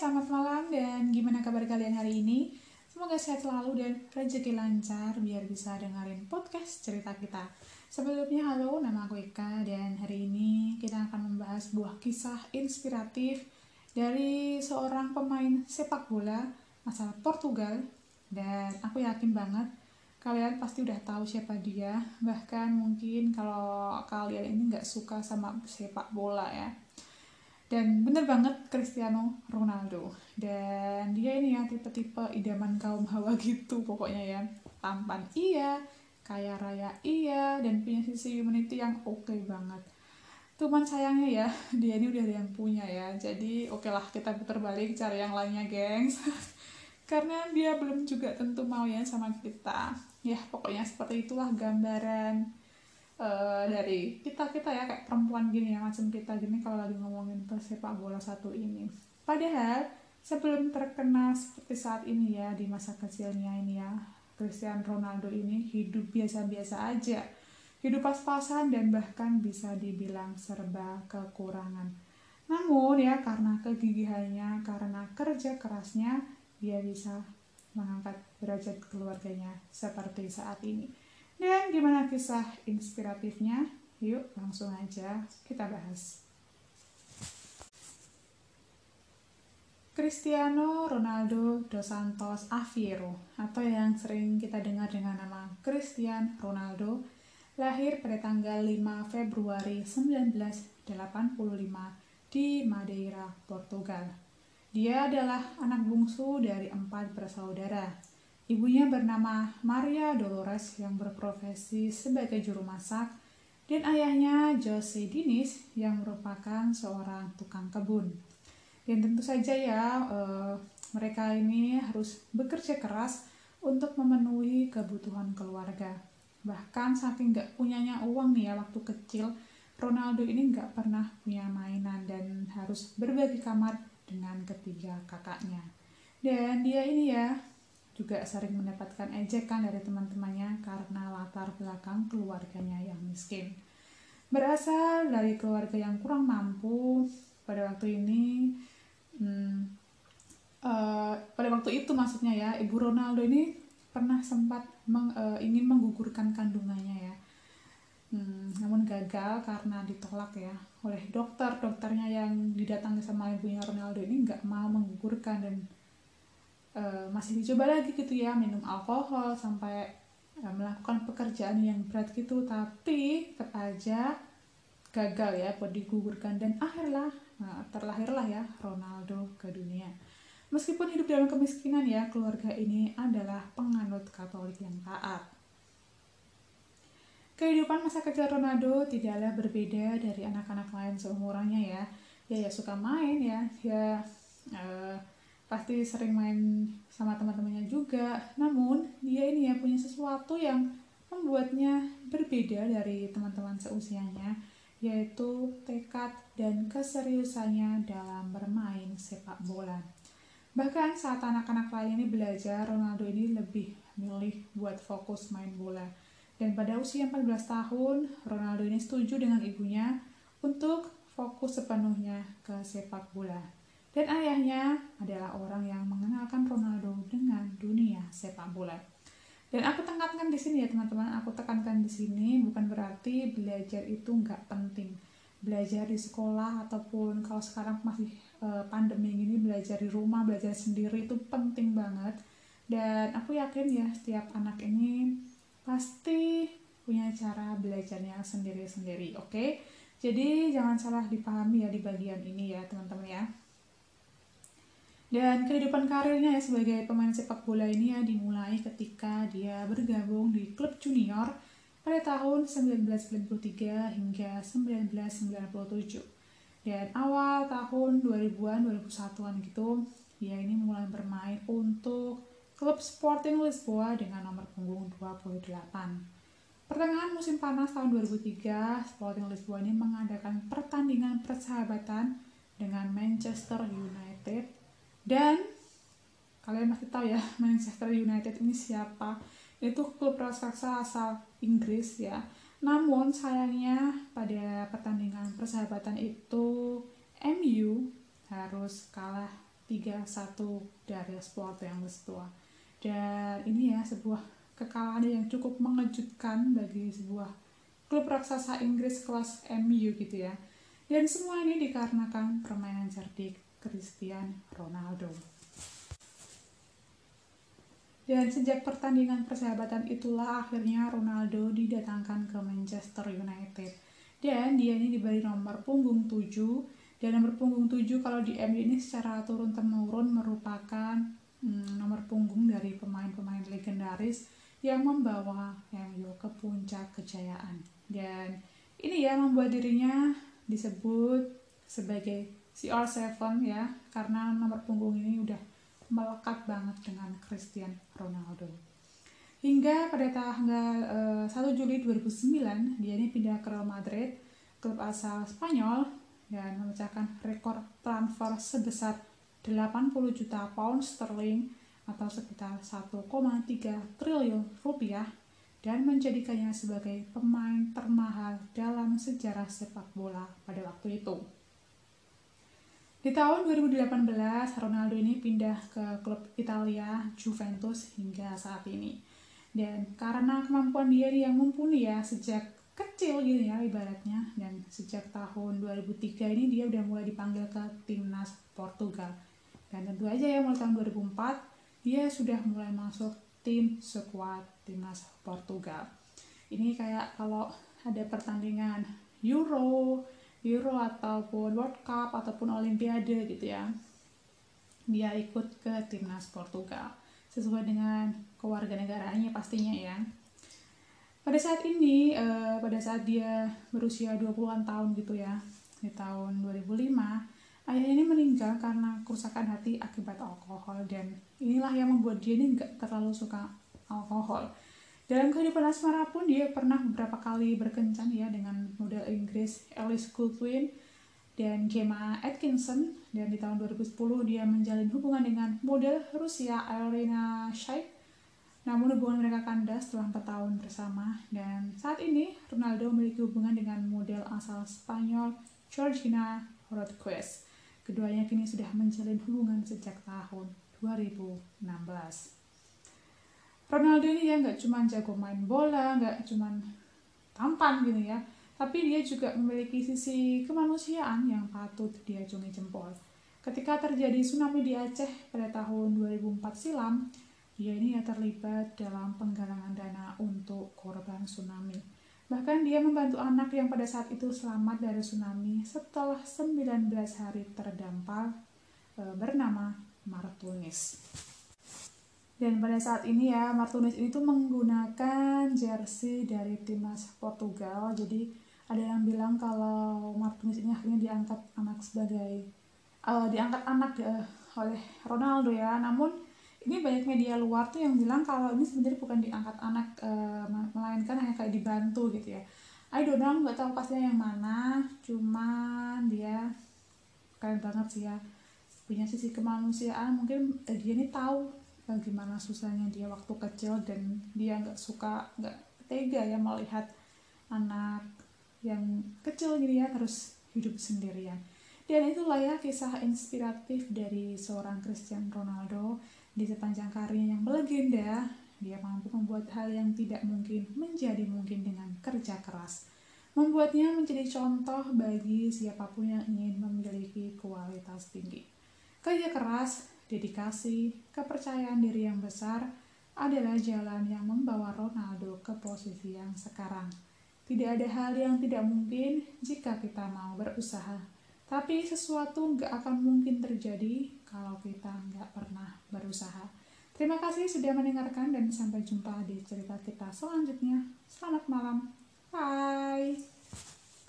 Selamat malam dan gimana kabar kalian hari ini? Semoga sehat selalu dan rezeki lancar biar bisa dengerin podcast cerita kita. Sebelumnya halo, nama aku Eka dan hari ini kita akan membahas sebuah kisah inspiratif dari seorang pemain sepak bola asal Portugal. Dan aku yakin banget kalian pasti udah tahu siapa dia. Bahkan mungkin kalau kalian ini nggak suka sama sepak bola ya. Dan bener banget Cristiano Ronaldo. Dan dia ini ya tipe-tipe idaman kaum hawa gitu pokoknya ya. Tampan iya, kaya raya iya, dan punya sisi humanity yang oke banget. Cuman sayangnya ya, dia ini udah ada yang punya ya. Jadi oke lah kita putar balik cari yang lainnya gengs. Karena dia belum juga tentu mau ya sama kita. Ya pokoknya seperti itulah gambaran dari kita ya kayak perempuan gini ya, macam kita gini kalau lagi ngomongin sepak bola satu ini. Padahal sebelum terkenal seperti saat ini ya, di masa kecilnya ini ya, Cristiano Ronaldo ini hidup biasa-biasa aja, hidup pas-pasan dan bahkan bisa dibilang serba kekurangan. Namun ya karena kegigihannya, karena kerja kerasnya, dia bisa mengangkat derajat keluarganya seperti saat ini. Dan gimana kisah inspiratifnya? Yuk langsung aja kita bahas. Cristiano Ronaldo dos Santos Aveiro, atau yang sering kita dengar dengan nama Cristiano Ronaldo, lahir pada tanggal 5 Februari 1985 di Madeira, Portugal. Dia adalah anak bungsu dari 4 bersaudara. Ibunya bernama Maria Dolores yang berprofesi sebagai juru masak, dan ayahnya Jose Diniz yang merupakan seorang tukang kebun. Dan tentu saja ya, mereka ini harus bekerja keras untuk memenuhi kebutuhan keluarga. Bahkan saking gak punyanya uang nih ya waktu kecil, Ronaldo ini gak pernah punya mainan dan harus berbagi kamar dengan ketiga kakaknya. Dan dia ini ya juga sering mendapatkan ejekan dari teman-temannya karena latar belakang keluarganya yang miskin. Berasal dari keluarga yang kurang mampu pada waktu ini, pada waktu itu maksudnya ya, ibu Ronaldo ini pernah sempat ingin menggugurkan kandungannya ya. Namun gagal karena ditolak ya oleh dokternya yang didatangi sama ibunya Ronaldo ini nggak mau menggugurkan, dan masih dicoba lagi gitu ya, minum alkohol sampai melakukan pekerjaan yang berat gitu, tapi tetap aja gagal ya buat digugurkan, dan terlahirlah ya Ronaldo ke dunia. Meskipun hidup dalam kemiskinan ya, keluarga ini adalah penganut Katolik yang taat. Kehidupan masa kecil Ronaldo tidaklah berbeda dari anak-anak lain seumurannya ya. Dia suka main ya, pasti sering main sama teman-temannya juga. Namun dia ini ya punya sesuatu yang membuatnya berbeda dari teman-teman seusianya, yaitu tekad dan keseriusannya dalam bermain sepak bola. Bahkan saat anak-anak lain ini belajar, Ronaldo ini lebih milih buat fokus main bola. Dan pada usia 14 tahun, Ronaldo ini setuju dengan ibunya untuk fokus sepenuhnya ke sepak bola. Dan ayahnya adalah orang yang mengenalkan Ronaldo dengan dunia sepak bola. Dan aku tekankan di sini ya teman-teman, aku tekankan di sini bukan berarti belajar itu nggak penting. Belajar di sekolah ataupun kalau sekarang masih pandemi ini, belajar di rumah, belajar sendiri itu penting banget. Dan aku yakin ya setiap anak ini pasti punya cara belajarnya sendiri-sendiri, oke? Jadi jangan salah dipahami ya di bagian ini ya teman-teman ya. Dan kehidupan karirnya ya sebagai pemain sepak bola ini ya dimulai ketika dia bergabung di klub junior pada tahun 1993 hingga 1997. Dan awal tahun 2000-an, 2001-an gitu, dia ini mulai bermain untuk klub Sporting Lisboa dengan nomor punggung 28. Pertengahan musim panas tahun 2003, Sporting Lisboa ini mengadakan pertandingan persahabatan dengan Manchester United. Dan kalian masih tahu ya Manchester United ini siapa? Itu klub raksasa asal Inggris ya. Namun sayangnya pada pertandingan persahabatan itu MU harus kalah 3-1 dari Sporting Lisboa. Dan ini ya sebuah kekalahan yang cukup mengejutkan bagi sebuah klub raksasa Inggris kelas MU gitu ya. Dan semua ini dikarenakan permainan cerdik Cristiano Ronaldo. Dan sejak pertandingan persahabatan itulah akhirnya Ronaldo didatangkan ke Manchester United. Dan dia ini diberi nomor punggung 7. Dan nomor punggung 7 kalau di MU ini secara turun-temurun merupakan nomor punggung dari pemain-pemain legendaris yang membawa MU ke puncak kejayaan. Dan ini ya membuat dirinya disebut sebagai CR7 ya, karena nomor punggung ini udah melekat banget dengan Cristiano Ronaldo. Hingga pada tanggal 1 Juli 2009 dia ini pindah ke Real Madrid, klub asal Spanyol, dan memecahkan rekor transfer sebesar 80 juta pound sterling atau sekitar 1,3 triliun rupiah dan menjadikannya sebagai pemain termahal dalam sejarah sepak bola pada waktu itu. Di tahun 2018, Ronaldo ini pindah ke klub Italia Juventus hingga saat ini. Dan karena kemampuan dia yang mumpuni ya sejak kecil gitu ya ibaratnya, dan sejak tahun 2003 ini dia udah mulai dipanggil ke timnas Portugal. Dan tentu aja ya mulai tahun 2004 dia sudah mulai masuk tim skuad timnas Portugal. Ini kayak kalau ada pertandingan Euro ataupun World Cup ataupun Olimpiade gitu ya, dia ikut ke timnas Portugal sesuai dengan kewarganegaraannya pastinya ya. Pada saat ini, pada saat dia berusia 20-an tahun gitu ya, di tahun 2005, ayahnya ini meninggal karena kerusakan hati akibat alkohol, dan inilah yang membuat dia ini nggak terlalu suka alkohol. Dalam kehidupan asmara pun dia pernah beberapa kali berkencan ya dengan model Inggris Alice Goodwin dan Gemma Atkinson, dan di tahun 2010 dia menjalin hubungan dengan model Rusia Elena Shayk. Namun hubungan mereka kandas setelah 4 tahun bersama, dan saat ini Ronaldo memiliki hubungan dengan model asal Spanyol Georgina Rodquez. Keduanya kini sudah menjalin hubungan sejak tahun 2016. Ronaldo ini ya nggak cuma jago main bola, nggak cuma tampan gitu ya, tapi dia juga memiliki sisi kemanusiaan yang patut diacungi jempol. Ketika terjadi tsunami di Aceh pada tahun 2004 silam, dia ini ya terlibat dalam penggalangan dana untuk korban tsunami. Bahkan dia membantu anak yang pada saat itu selamat dari tsunami setelah 19 hari terdampar bernama Martunis. Dan pada saat ini ya, Martunis ini tuh menggunakan jersey dari timnas Portugal. Jadi ada yang bilang kalau Martunis ini akhirnya diangkat anak oleh Ronaldo ya. Namun ini banyak media luar tuh yang bilang kalau ini sebenarnya bukan diangkat anak, melainkan hanya kayak dibantu gitu ya. I don't know, nggak tahu pastinya yang mana. Cuman dia keren banget sih ya, punya sisi kemanusiaan. Mungkin dia ini tahu gimana susahnya dia waktu kecil, dan dia nggak tega ya melihat anak yang kecil gitu ya terus hidup sendirian. Dan itulah ya kisah inspiratif dari seorang Cristiano Ronaldo. Di sepanjang karirnya yang melegenda, dia mampu membuat hal yang tidak mungkin menjadi mungkin dengan kerja keras, membuatnya menjadi contoh bagi siapapun yang ingin memiliki kualitas tinggi. Kerja keras, dedikasi, kepercayaan diri yang besar adalah jalan yang membawa Ronaldo ke posisi yang sekarang. Tidak ada hal yang tidak mungkin jika kita mau berusaha, tapi sesuatu nggak akan mungkin terjadi kalau kita nggak pernah berusaha. Terima kasih sudah mendengarkan dan sampai jumpa di cerita kita selanjutnya. Selamat malam. Bye.